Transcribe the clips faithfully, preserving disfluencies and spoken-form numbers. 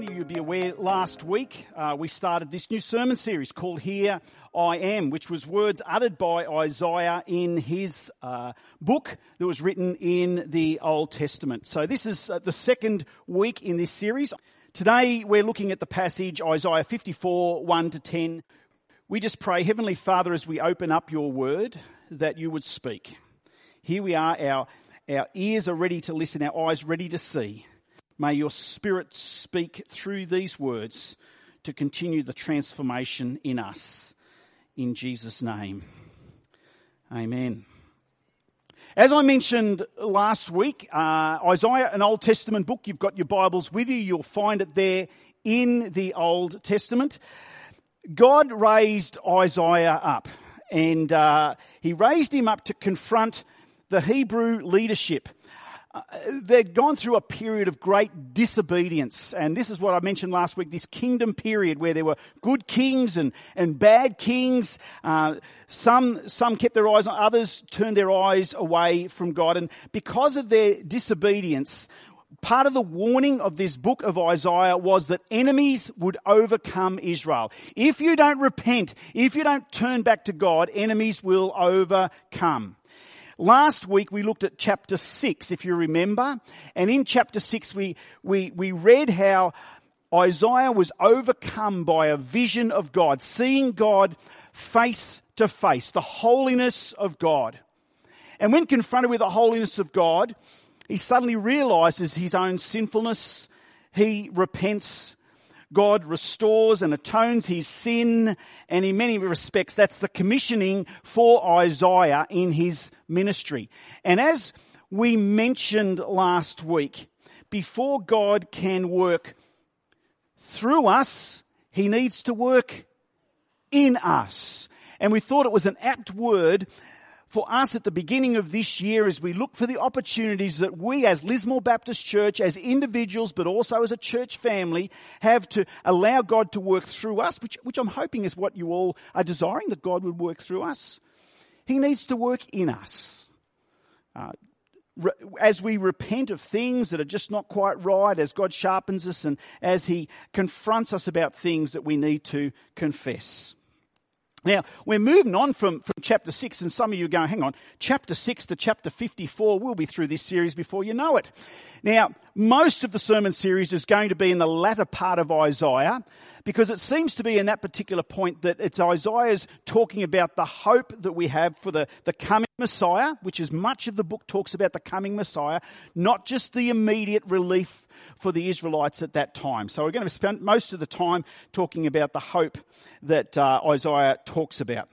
many of you will be aware, last week uh, we started this new sermon series called Here I Am, which was words uttered by Isaiah in his uh, book that was written in the Old Testament. So this is uh, the second week in this series. Today we're looking at the passage Isaiah fifty-four, one to ten. We just pray, Heavenly Father, as we open up your word, that you would speak. Here we are, our, our ears are ready to listen, our eyes ready to see. May your Spirit speak through these words to continue the transformation in us. In Jesus' name, amen. As I mentioned last week, uh, Isaiah, an Old Testament book, you've got your Bibles with you, you'll find it there in the Old Testament. God raised Isaiah up, and uh, he raised him up to confront the Hebrew leadership. Uh, they'd gone through a period of great disobedience, and this is what I mentioned last week, this kingdom period where there were good kings and, and bad kings. Uh, some, some kept their eyes on, others turned their eyes away from God, and because of their disobedience, part of the warning of this book of Isaiah was that enemies would overcome Israel. If you don't repent, if you don't turn back to God, enemies will overcome. Last week we looked at chapter six, if you remember, and in chapter six we, we, we read how Isaiah was overcome by a vision of God, seeing God face to face, the holiness of God. And when confronted with the holiness of God, he suddenly realizes his own sinfulness. He repents. God restores and atones his sin, and in many respects that's the commissioning for Isaiah in his ministry. And as we mentioned last week, before God can work through us, he needs to work in us. And we thought it was an apt word for us at the beginning of this year as we look for the opportunities that we as Lismore Baptist Church, as individuals, but also as a church family, have to allow God to work through us, which, which I'm hoping is what you all are desiring, that God would work through us. He needs to work in us. Uh, re- as we repent of things that are just not quite right, as God sharpens us and as he confronts us about things that we need to confess. Now, we're moving on from, from chapter six, and some of you are going, hang on, chapter six to chapter fifty-four, we'll be through this series before you know it. Now, most of the sermon series is going to be in the latter part of Isaiah, because it seems to be in that particular point that it's Isaiah's talking about the hope that we have for the, the coming Messiah, which is much of the book talks about the coming Messiah, not just the immediate relief for the Israelites at that time. So we're going to spend most of the time talking about the hope that uh, Isaiah talks about.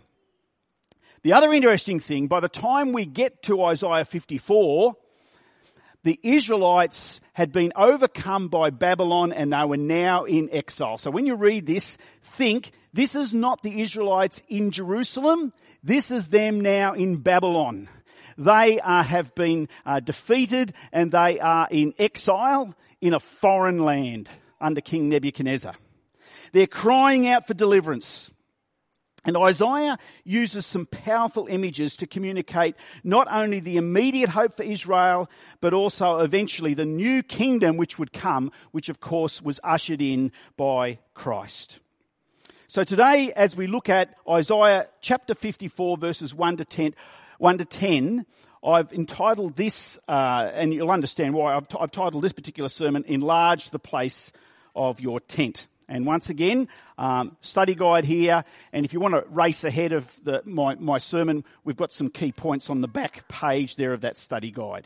The other interesting thing, by the time we get to Isaiah fifty-four, the Israelites had been overcome by Babylon and they were now in exile. So when you read this, think this is not the Israelites in Jerusalem. This is them now in Babylon. They uh, have been uh, defeated and they are in exile in a foreign land under King Nebuchadnezzar. They're crying out for deliverance. And Isaiah uses some powerful images to communicate not only the immediate hope for Israel, but also eventually the new kingdom which would come, which of course was ushered in by Christ. So today, as we look at Isaiah chapter fifty-four, verses one to ten, one to ten, I've entitled this, uh, and you'll understand why, I've, t- I've titled this particular sermon, Enlarge the Place of Your Tent. And once again, um, study guide here, and if you want to race ahead of the, my, my sermon, we've got some key points on the back page there of that study guide.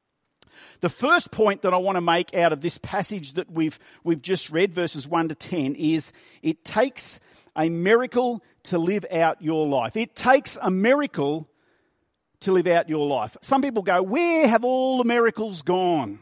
The first point that I want to make out of this passage that we've we've just read, verses one to ten, is it takes a miracle to live out your life. It takes a miracle to live out your life. Some people go, where have all the miracles gone?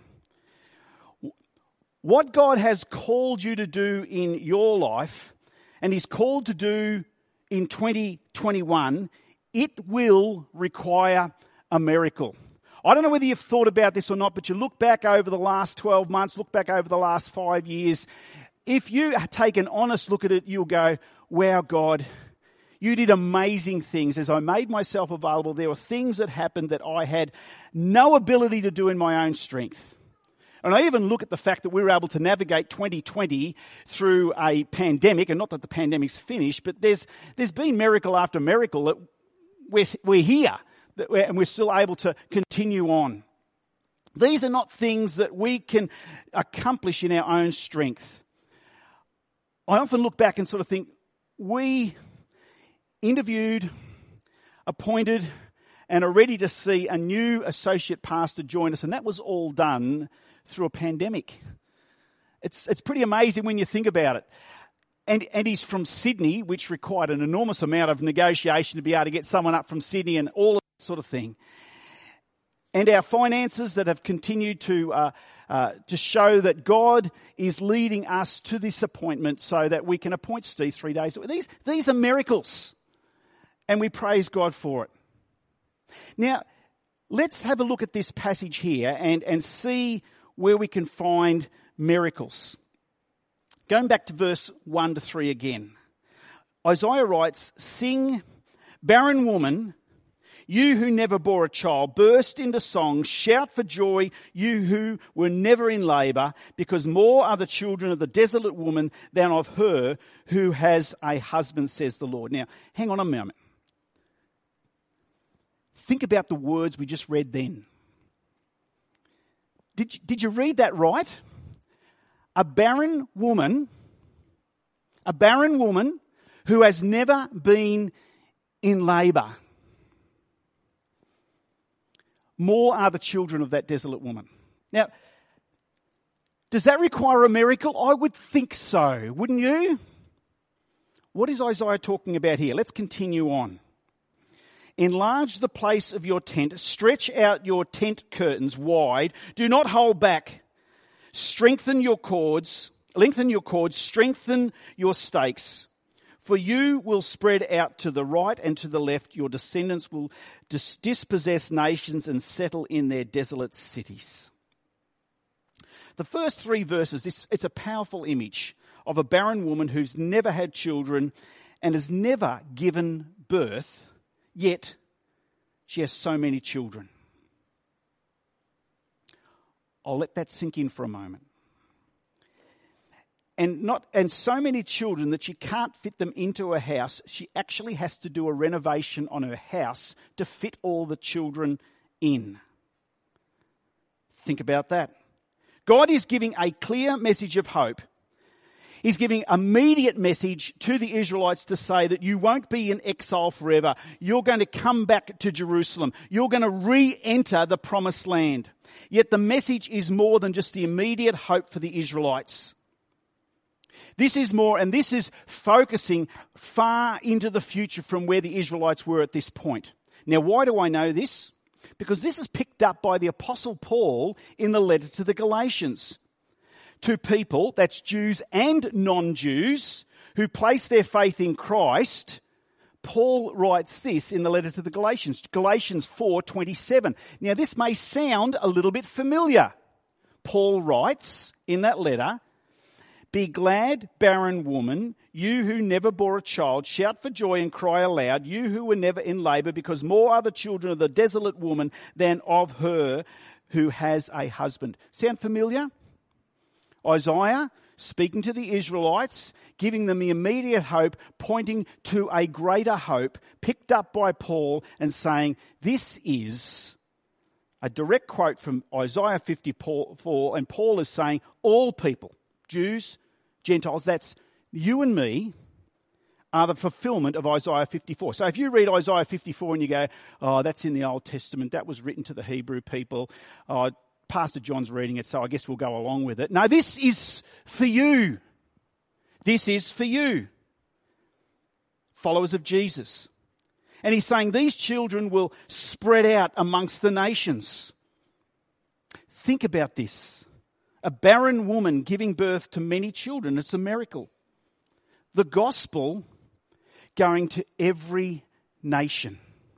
What God has called you to do in your life, and He's called to do in twenty twenty-one, it will require a miracle. I don't know whether you've thought about this or not, but you look back over the last twelve months, look back over the last five years. If you take an honest look at it, you'll go, wow, God, you did amazing things. As I made myself available, there were things that happened that I had no ability to do in my own strength. And I even look at the fact that we were able to navigate twenty twenty through a pandemic, and not that the pandemic's finished, but there's there's been miracle after miracle that we're, we're here that we're, and we're still able to continue on. These are not things that we can accomplish in our own strength. I often look back and sort of think, we interviewed, appointed, and are ready to see a new associate pastor join us, and that was all done through a pandemic. It's it's pretty amazing when you think about it. And, and he's from Sydney, which required an enormous amount of negotiation to be able to get someone up from Sydney and all of that sort of thing. And our finances that have continued to uh, uh, to show that God is leading us to this appointment so that we can appoint Steve three days a week. These, these are miracles, and we praise God for it. Now, let's have a look at this passage here and, and see where we can find miracles. Going back to verse one to three again. Isaiah writes, "Sing, barren woman, you who never bore a child, burst into song, shout for joy, you who were never in labour, because more are the children of the desolate woman than of her who has a husband, says the Lord." Now, hang on a moment. Think about the words we just read then. Did you, did you read that right? A barren woman, a barren woman who has never been in labour. More are the children of that desolate woman. Now, does that require a miracle? I would think so, wouldn't you? What is Isaiah talking about here? Let's continue on. "Enlarge the place of your tent, stretch out your tent curtains wide, do not hold back. Strengthen your cords, lengthen your cords, strengthen your stakes. For you will spread out to the right and to the left. Your descendants will dis- dispossess nations and settle in their desolate cities." The first three verses, it's, it's a powerful image of a barren woman who's never had children and has never given birth, yet she has so many children. I'll let that sink in for a moment. And not and so many children that she can't fit them into a house. She actually has to do a renovation on her house to fit all the children in. Think about that. God is giving a clear message of hope. He's giving immediate message to the Israelites to say that you won't be in exile forever. You're going to come back to Jerusalem. You're going to re-enter the promised land. Yet the message is more than just the immediate hope for the Israelites. This is more, and this is focusing far into the future from where the Israelites were at this point. Now, why do I know this? Because this is picked up by the Apostle Paul in the letter to the Galatians. To people, that's Jews and non-Jews, who place their faith in Christ, Paul writes this in the letter to the Galatians, Galatians four twenty-seven. Now, this may sound a little bit familiar. Paul writes in that letter, "Be glad, barren woman, you who never bore a child, shout for joy and cry aloud, you who were never in labour, because more are the children of the desolate woman than of her who has a husband." Sound familiar? Isaiah speaking to the Israelites, giving them the immediate hope, pointing to a greater hope, picked up by Paul and saying, this is a direct quote from Isaiah fifty-four, and Paul is saying all people, Jews, Gentiles, that's you and me, are the fulfillment of Isaiah fifty-four. So if you read Isaiah fifty-four and you go, oh, that's in the Old Testament, that was written to the Hebrew people, oh, Pastor John's reading it, so I guess we'll go along with it. No, this is for you. This is for you, followers of Jesus. And he's saying these children will spread out amongst the nations. Think about this. A barren woman giving birth to many children. It's a miracle. The gospel going to every nation.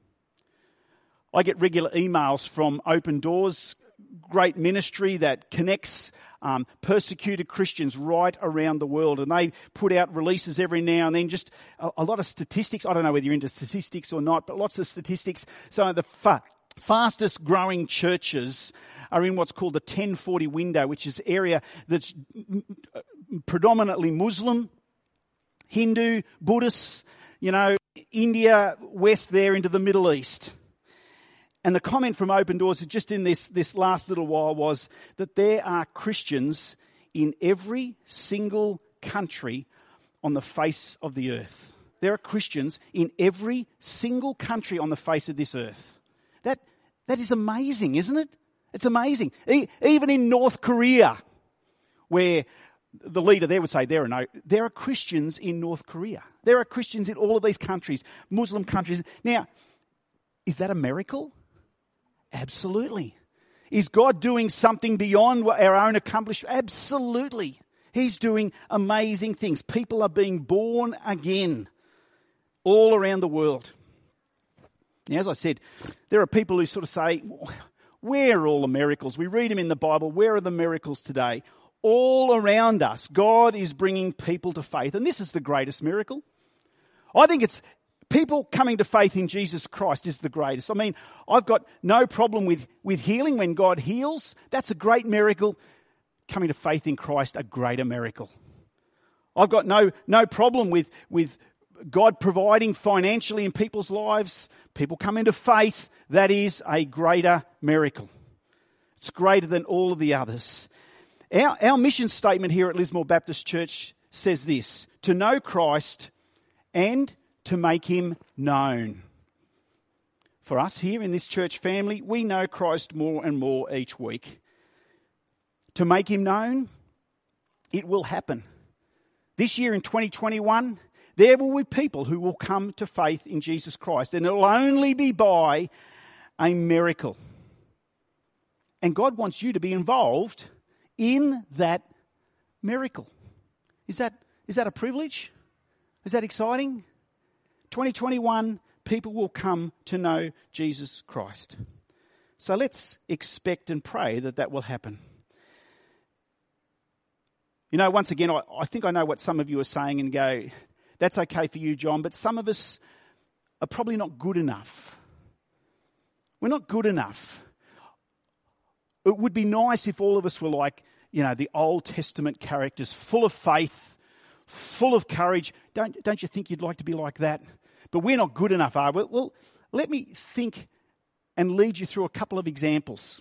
I get regular emails from Open Doors, great ministry that connects um, persecuted Christians right around the world. And they put out releases every now and then, just a, a lot of statistics. I don't know whether you're into statistics or not, but lots of statistics. So the fa- fastest growing churches are in what's called the ten forty window, which is area that's predominantly Muslim, Hindu, Buddhist, you know, India, west there into the Middle East. And the comment from Open Doors just in this, this last little while was that there are Christians in every single country on the face of the earth. There are Christians in every single country on the face of this earth. That, that is amazing, isn't it? It's amazing. E- even in North Korea, where the leader there would say there are no, there are Christians in North Korea. There are Christians in all of these countries, Muslim countries. Now, is that a miracle? Absolutely. Is God doing something beyond our own accomplishment? Absolutely. He's doing amazing things. People are being born again all around the world. Now, as I said, there are people who sort of say, where are all the miracles? We read them in the Bible. Where are the miracles today? All around us, God is bringing people to faith. And this is the greatest miracle. I think it's people coming to faith in Jesus Christ is the greatest. I mean, I've got no problem with, with healing when God heals. That's a great miracle. Coming to faith in Christ, a greater miracle. I've got no, no problem with, with God providing financially in people's lives. People come into faith. That is a greater miracle. It's greater than all of the others. Our, our mission statement here at Lismore Baptist Church says this: to know Christ and to make him known. For us here in this church family, we know Christ more and more each week. To make him known, it will happen. This year in twenty twenty-one, there will be people who will come to faith in Jesus Christ, and it will only be by a miracle. And God wants you to be involved in that miracle. Is that, is that a privilege? Is that exciting? twenty twenty-one, people will come to know Jesus Christ. So let's expect and pray that that will happen. You know, once again, I, I think I know what some of you are saying and go, that's okay for you, John, but some of us are probably not good enough. We're not good enough. It would be nice if all of us were like, you know, the Old Testament characters, full of faith, full of courage. Don't, don't you think you'd like to be like that? But we're not good enough, are we? Well, let me think and lead you through a couple of examples.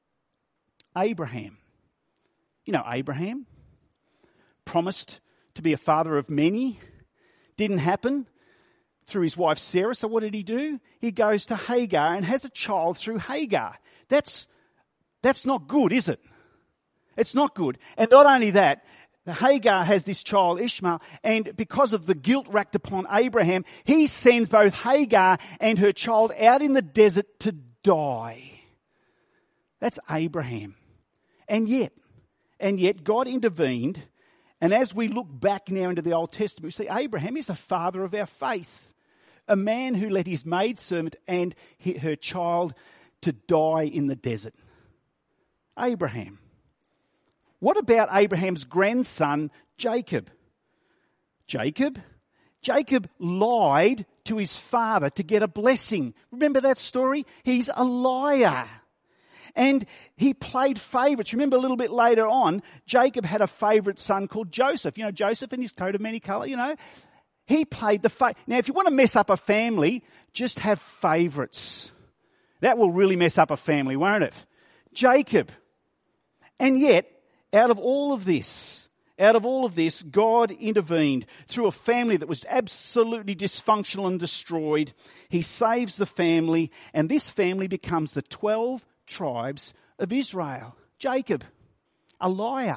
Abraham. You know Abraham? Promised to be a father of many. Didn't happen through his wife Sarah. So what did he do? He goes to Hagar and has a child through Hagar. That's, that's not good, is it? It's not good. And not only that, Hagar has this child Ishmael, and because of the guilt racked upon Abraham, he sends both Hagar and her child out in the desert to die. That's Abraham. And yet, and yet God intervened. And as we look back now into the Old Testament, we see Abraham is a father of our faith. A man who led his maidservant and her child to die in the desert. Abraham. What about Abraham's grandson, Jacob? Jacob? Jacob lied to his father to get a blessing. Remember that story? He's a liar. And he played favourites. Remember a little bit later on, Jacob had a favourite son called Joseph. You know, Joseph in his coat of many colours, you know. He played the fa- Now, if you want to mess up a family, just have favourites. That will really mess up a family, won't it? Jacob. And yet, out of all of this, out of all of this, God intervened through a family that was absolutely dysfunctional and destroyed. He saves the family, and this family becomes the twelve tribes of Israel. Jacob, a liar.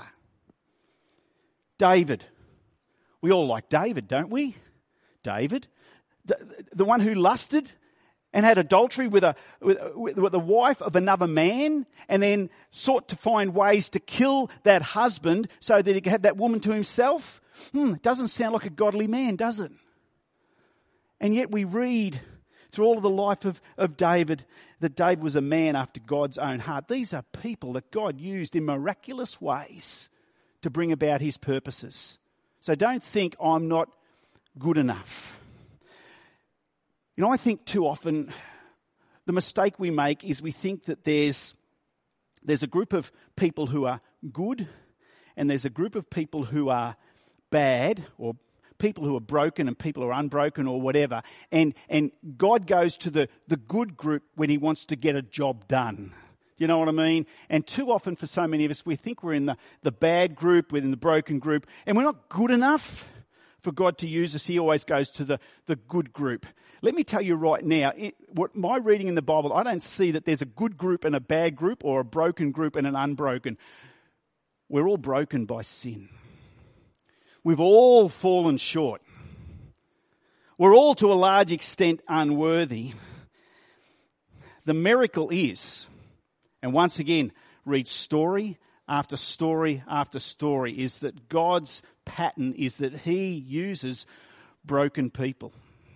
David. We all like David, don't we? David, the, the one who lusted and had adultery with a with, with the wife of another man, and then sought to find ways to kill that husband so that he could have that woman to himself. Hmm, doesn't sound like a godly man, does it? And yet we read through all of the life of, of David that David was a man after God's own heart. These are people that God used in miraculous ways to bring about his purposes. So don't think I'm not good enough. You know, I think too often the mistake we make is we think that there's, there's a group of people who are good and there's a group of people who are bad, or people who are broken and people who are unbroken or whatever. And, and God goes to the, the good group when he wants to get a job done. You know what I mean? And too often for so many of us, we think we're in the, the bad group, we're in the broken group, and we're not good enough for God to use us. He always goes to the, the good group. Let me tell you right now, it, what my reading in the Bible, I don't see that there's a good group and a bad group, or a broken group and an unbroken. We're all broken by sin. We've all fallen short. We're all to a large extent unworthy. The miracle is, and once again, read story after story after story, is that God's pattern is that he uses broken people.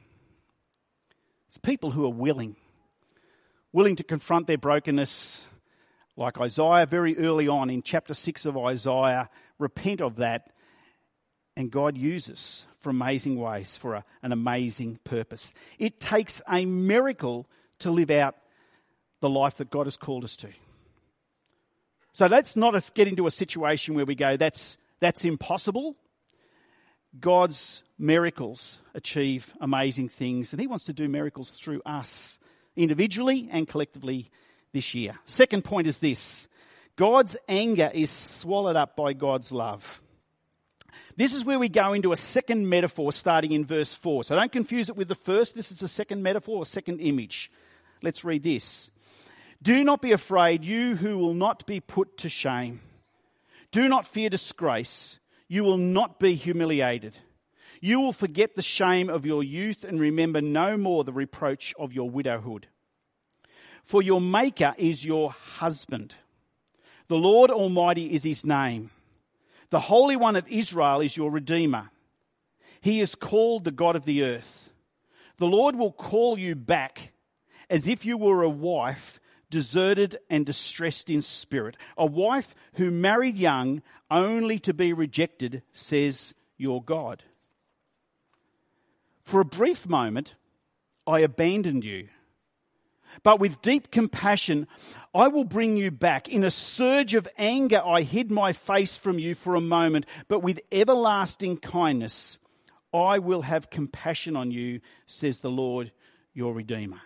It's people who are willing, willing to confront their brokenness, like Isaiah very early on in chapter six of Isaiah, repent of that, and God uses for amazing ways, for a, an amazing purpose. It takes a miracle to live out the life that God has called us to. So let's not us get into a situation where we go, that's that's impossible. God's miracles achieve amazing things, and he wants to do miracles through us, individually and collectively this year. Second point is this: God's anger is swallowed up by God's love. This is where we go into a second metaphor starting in verse four. So don't confuse it with the first. This is a second metaphor, a second image. Let's read this. Do not be afraid, you who will not be put to shame. Do not fear disgrace. You will not be humiliated. You will forget the shame of your youth and remember no more the reproach of your widowhood. For your Maker is your husband. The Lord Almighty is his name. The Holy One of Israel is your Redeemer. He is called the God of the earth. The Lord will call you back as if you were a wife deserted and distressed in spirit, a wife who married young only to be rejected, says your God. For a brief moment, I abandoned you. But with deep compassion, I will bring you back. In a surge of anger, I hid my face from you for a moment, but with everlasting kindness, I will have compassion on you, says the Lord, your Redeemer.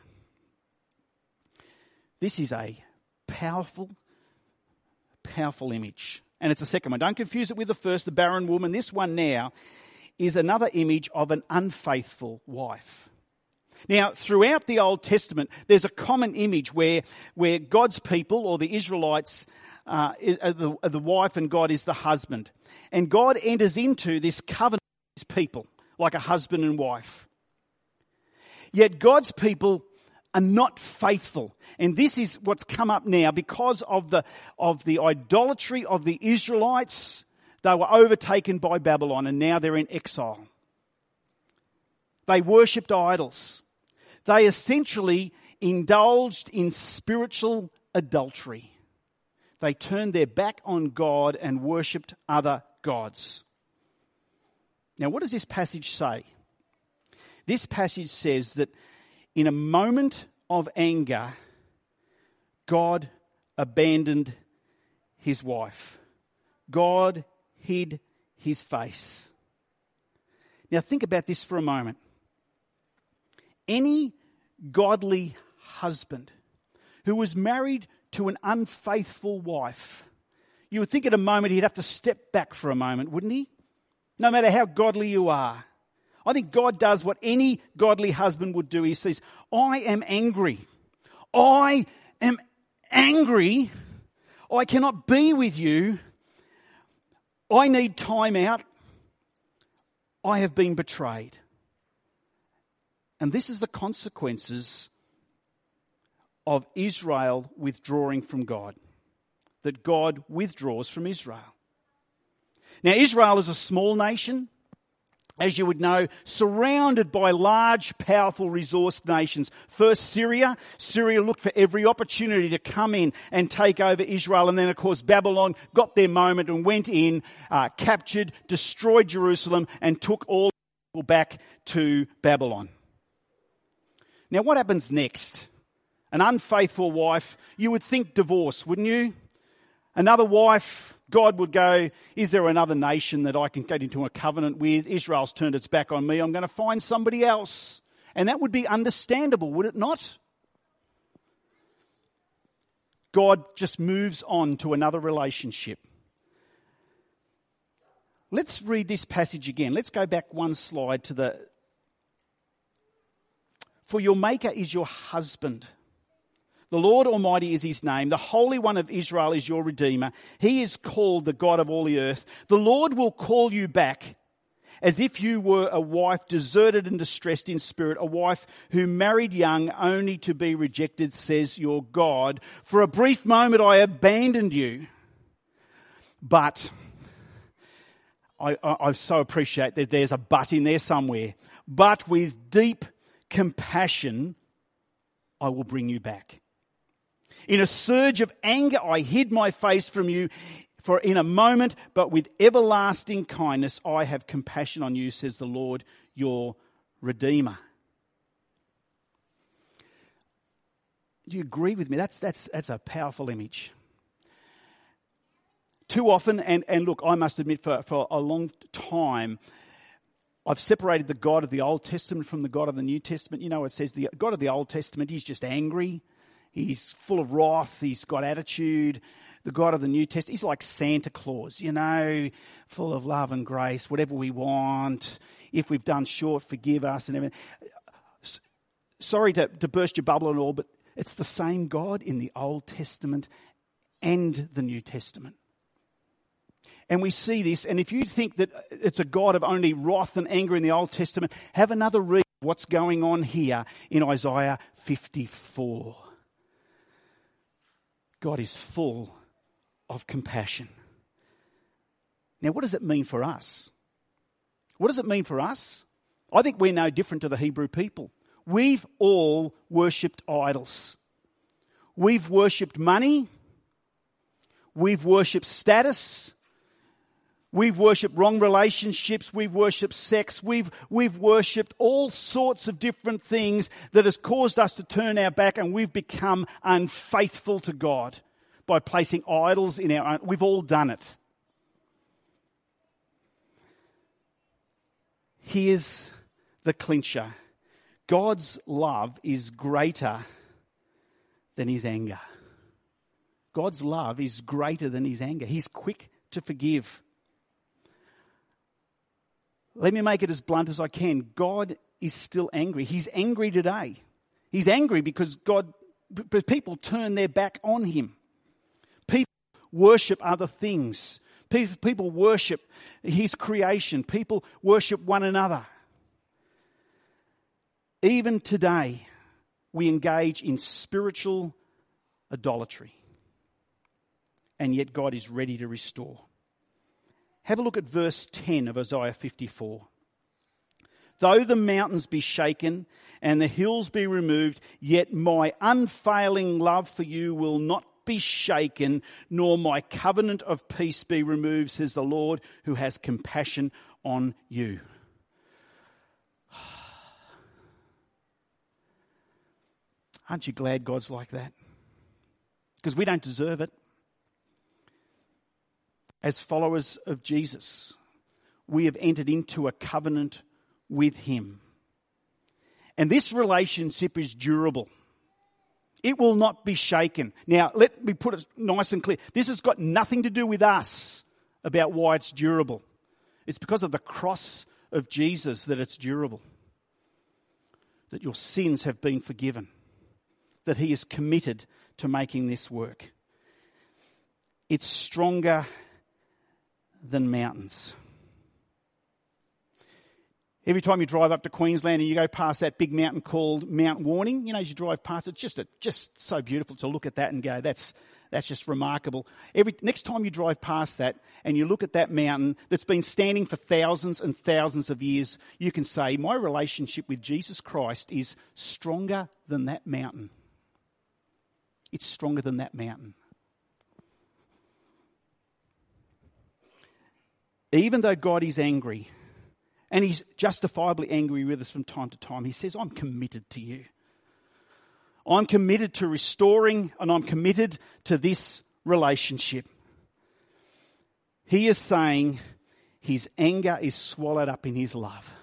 This is a powerful, powerful image. And it's a second one. Don't confuse it with the first, the barren woman. This one now is another image of an unfaithful wife. Now, throughout the Old Testament, there's a common image where, where God's people, or the Israelites, uh, are the, are the wife and God is the husband. And God enters into this covenant with his people, like a husband and wife. Yet God's people are not faithful. And this is what's come up now because of the, of the idolatry of the Israelites. They were overtaken by Babylon and now they're in exile. They worshipped idols. They essentially indulged in spiritual adultery. They turned their back on God and worshipped other gods. Now, what does this passage say? This passage says that in a moment of anger, God abandoned his wife. God hid his face. Now, think about this for a moment. Any godly husband who was married to an unfaithful wife, you would think at a moment he'd have to step back for a moment, wouldn't he? No matter how godly you are. I think God does what any godly husband would do. He says, I am angry. I am angry. I cannot be with you. I need time out. I have been betrayed. And this is the consequences of Israel withdrawing from God. That God withdraws from Israel. Now, Israel is a small nation, as you would know, surrounded by large, powerful, resourced nations. First, Syria. Syria looked for every opportunity to come in and take over Israel. And then, of course, Babylon got their moment and went in, uh, captured, destroyed Jerusalem, and took all people back to Babylon. Now, what happens next An unfaithful wife, you would think divorce, wouldn't you? Another wife, God would go, is there another nation that I can get into a covenant with? Israel's turned its back on me. I'm going to find somebody else. And that would be understandable, would it not? God just moves on to another relationship. Let's read this passage again. Let's go back one slide to the... For your Maker is your husband. The Lord Almighty is his name. The Holy One of Israel is your Redeemer. He is called the God of all the earth. The Lord will call you back as if you were a wife deserted and distressed in spirit, a wife who married young only to be rejected, says your God. For a brief moment I abandoned you, but I, I, I so appreciate that there's a but in there somewhere. But with deep compassion, I will bring you back. In a surge of anger, I hid my face from you for in a moment, but with everlasting kindness, I have compassion on you, says the Lord, your Redeemer. Do you agree with me? That's, that's, that's a powerful image. Too often, and, and look, I must admit for, for a long time, I've separated the God of the Old Testament from the God of the New Testament. You know, it says the God of the Old Testament, he's just angry. He's full of wrath. He's got attitude. The God of the New Testament, he's like Santa Claus, you know, full of love and grace, whatever we want. If we've done short, forgive us and everything. Sorry to, to burst your bubble and all, but it's the same God in the Old Testament and the New Testament. And we see this, and if you think that it's a God of only wrath and anger in the Old Testament, have another read of what's going on here in Isaiah fifty-four. God is full of compassion. Now, what does it mean for us? What does it mean for us? I think we're no different to the Hebrew people. We've all worshipped idols. We've worshipped money. We've worshipped status. We've worshipped wrong relationships. We've worshipped sex. We've, we've worshipped all sorts of different things that has caused us to turn our back, and we've become unfaithful to God by placing idols in our own. We've all done it. Here's the clincher. God's love is greater than his anger. God's love is greater than his anger. He's quick to forgive. Let me make it as blunt as I can. God is still angry. He's angry today. He's angry because God, because people turn their back on him. People worship other things. People worship his creation. People worship one another. Even today, we engage in spiritual idolatry. And yet God is ready to restore. Have a look at verse ten of Isaiah fifty-four. Though the mountains be shaken and the hills be removed, yet my unfailing love for you will not be shaken, nor my covenant of peace be removed, says the Lord, who has compassion on you. Aren't you glad God's like that? Because we don't deserve it. As followers of Jesus, we have entered into a covenant with him. And this relationship is durable. It will not be shaken. Now, let me put it nice and clear. This has got nothing to do with us about why it's durable. It's because of the cross of Jesus that it's durable. That your sins have been forgiven. That he is committed to making this work. It's stronger than mountains. Every time you drive up to Queensland and you go past that big mountain called Mount Warning, you know, as you drive past it, it's just a, just so beautiful to look at that and go, that's that's just remarkable. Every next time you drive past that and you look at that mountain that's been standing for thousands and thousands of years, you can say, my relationship with Jesus Christ is stronger than that mountain. It's stronger than that mountain. Even though God is angry, and he's justifiably angry with us from time to time, he says, I'm committed to you. I'm committed to restoring, and I'm committed to this relationship. He is saying his anger is swallowed up in his love.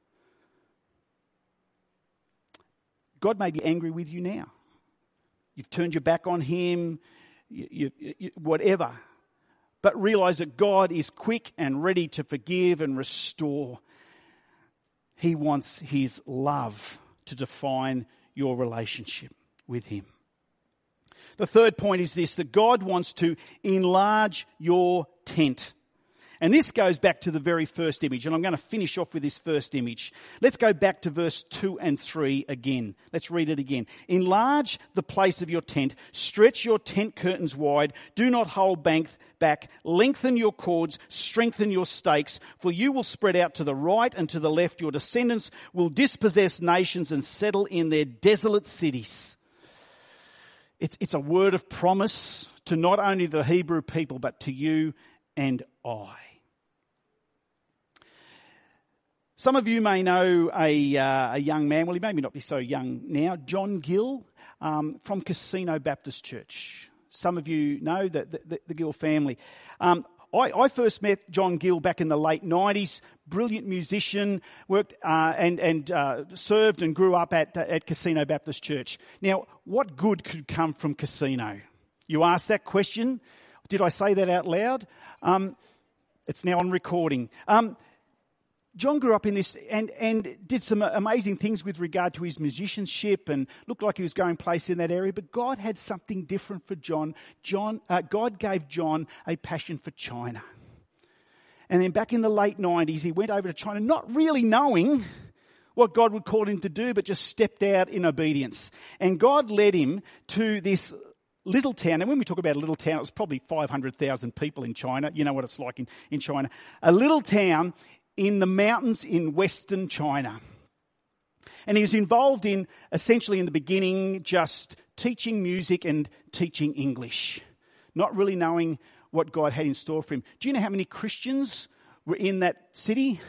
God may be angry with you now. You've turned your back on him, you, you, you, whatever. But realize that God is quick and ready to forgive and restore. He wants his love to define your relationship with him. The third point is this, that God wants to enlarge your tent. And this goes back to the very first image, and I'm going to finish off with this first image. Let's go back to verse two and three again. Let's read it again. Enlarge the place of your tent, stretch your tent curtains wide, do not hold back, lengthen your cords, strengthen your stakes, for you will spread out to the right and to the left. Your descendants will dispossess nations and settle in their desolate cities. It's, it's a word of promise to not only the Hebrew people, but to you and I. Some of you may know a, uh, a young man, well, he may not be so young now, John Gill um, from Casino Baptist Church. Some of you know the, the, the Gill family. Um, I, I first met John Gill back in the late nineties, brilliant musician, worked uh, and, and uh, served and grew up at, at Casino Baptist Church. Now, what good could come from Casino? You asked that question. Did I say that out loud? Um, it's now on recording. Um, John grew up in this and, and did some amazing things with regard to his musicianship and looked like he was going place in that area. But God had something different for John. John, uh, God gave John a passion for China. And then back in the late nineties, he went over to China, not really knowing what God would call him to do, but just stepped out in obedience. And God led him to this little town, and when we talk about a little town, it was probably five hundred thousand people in China. You know what it's like in, in China. A little town in the mountains in western China. And he was involved in, essentially in the beginning, just teaching music and teaching English, not really knowing what God had in store for him. Do you know how many Christians were in that city?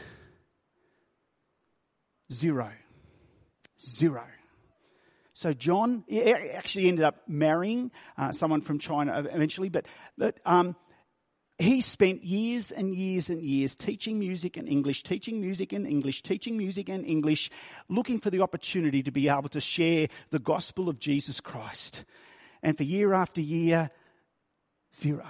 Zero. Zero. So John actually ended up marrying uh, someone from China eventually, but that um, he spent years and years and years teaching music and English, teaching music and English, teaching music and English, looking for the opportunity to be able to share the gospel of Jesus Christ. And for year after year, zero.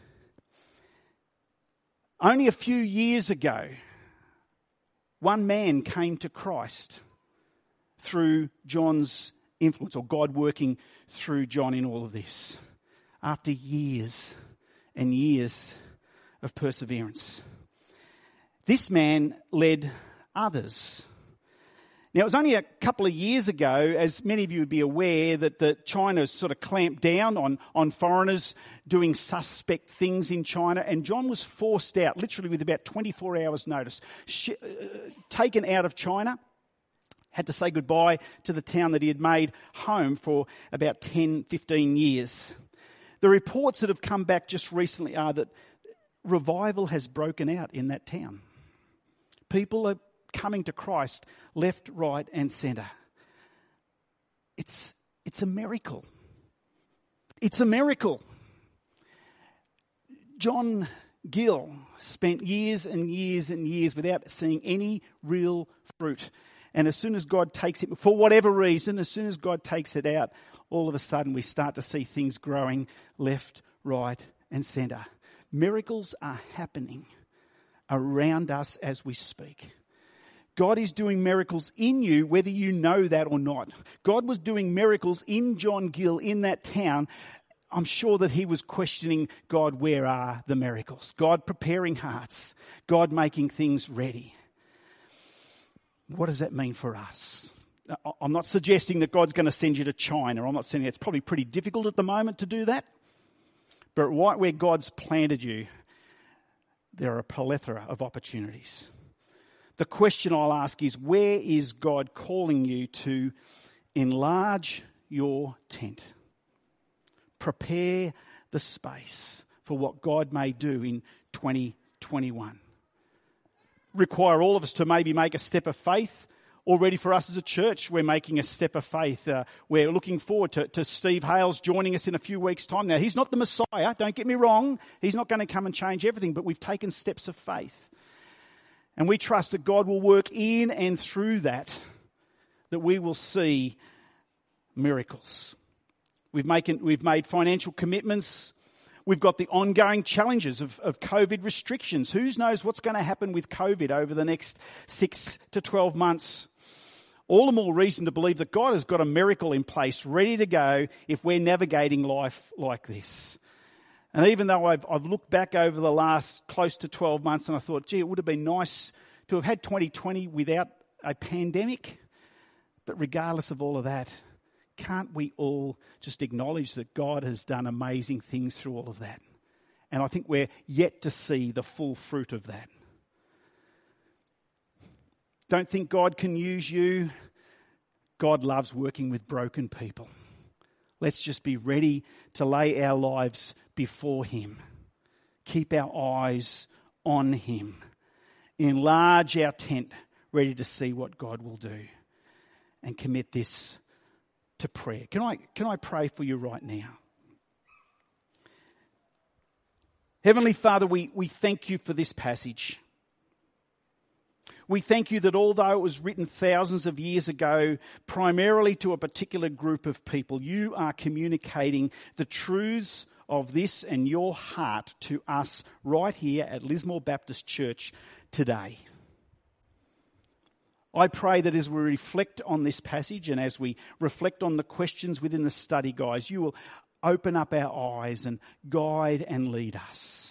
Only a few years ago, one man came to Christ through John's influence, or God working through John in all of this, after years and years of perseverance. This man led others. Now, it was only a couple of years ago, as many of you would be aware, that the China sort of clamped down on, on foreigners doing suspect things in China, and John was forced out, literally with about twenty-four hours notice, sh- uh, taken out of China, had to say goodbye to the town that he had made home for about ten, fifteen years. The reports that have come back just recently are that revival has broken out in that town. People are coming to Christ left, right and centre. It's, it's a miracle. It's a miracle. John Gill spent years and years and years without seeing any real fruit. And as soon as God takes it, for whatever reason, as soon as God takes it out, all of a sudden we start to see things growing left, right and centre. Miracles are happening around us as we speak. God is doing miracles in you, whether you know that or not. God was doing miracles in John Gill, in that town. I'm sure that he was questioning, God, where are the miracles? God preparing hearts. God making things ready. What does that mean for us? I'm not suggesting that God's going to send you to China. I'm not saying it's probably pretty difficult at the moment to do that. But right where God's planted you, there are a plethora of opportunities. The question I'll ask is, where is God calling you to enlarge your tent? Prepare the space for what God may do in twenty twenty-one. Require all of us to maybe make a step of faith, Already for us as a church, we're making a step of faith. Uh, we're looking forward to, to Steve Hales joining us in a few weeks' time. Now, he's not the Messiah, don't get me wrong. He's not going to come and change everything, but we've taken steps of faith. And we trust that God will work in and through that, that we will see miracles. We've, make, we've made financial commitments. We've got the ongoing challenges of, of COVID restrictions. Who knows what's going to happen with COVID over the next six to twelve months? All the more reason to believe that God has got a miracle in place ready to go if we're navigating life like this. And even though I've, I've looked back over the last close to twelve months and I thought, gee, it would have been nice to have had twenty twenty without a pandemic. But regardless of all of that, can't we all just acknowledge that God has done amazing things through all of that? And I think we're yet to see the full fruit of that. Don't think God can use you. God loves working with broken people. Let's just be ready to lay our lives before Him. Keep our eyes on Him. Enlarge our tent, ready to see what God will do. And commit this to prayer. Can I, can I pray for you right now? Heavenly Father, we, we thank you for this passage. We thank you that although it was written thousands of years ago, primarily to a particular group of people, you are communicating the truths of this and your heart to us right here at Lismore Baptist Church today. I pray that as we reflect on this passage and as we reflect on the questions within the study, guys, you will open up our eyes and guide and lead us.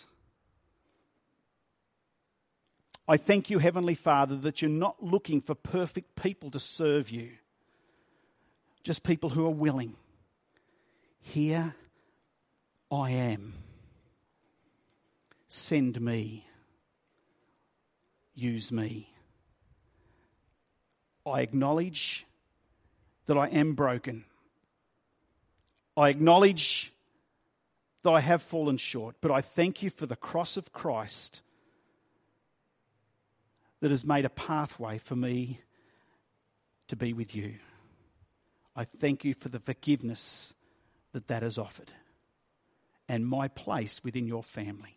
I thank you, Heavenly Father, that you're not looking for perfect people to serve you, just people who are willing. Here I am. Send me. Use me. I acknowledge that I am broken. I acknowledge that I have fallen short, but I thank you for the cross of Christ that has made a pathway for me to be with you. I thank you for the forgiveness that that has offered and my place within your family.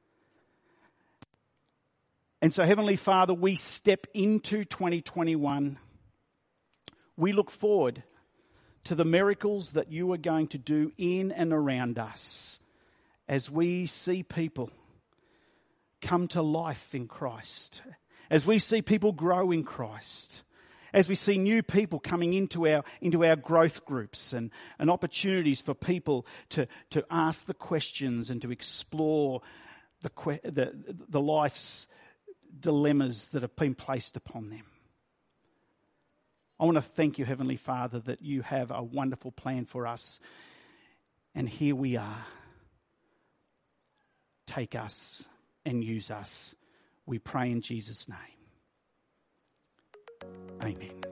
And so, Heavenly Father, we step into twenty twenty-one. We look forward to the miracles that you are going to do in and around us as we see people come to life in Christ, as we see people grow in Christ, as we see new people coming into our into our growth groups and, and opportunities for people to, to ask the questions and to explore the the, the life's dilemmas that have been placed upon them. I want to thank you, Heavenly Father, that you have a wonderful plan for us. And here we are. Take us and use us. We pray in Jesus' name. Amen.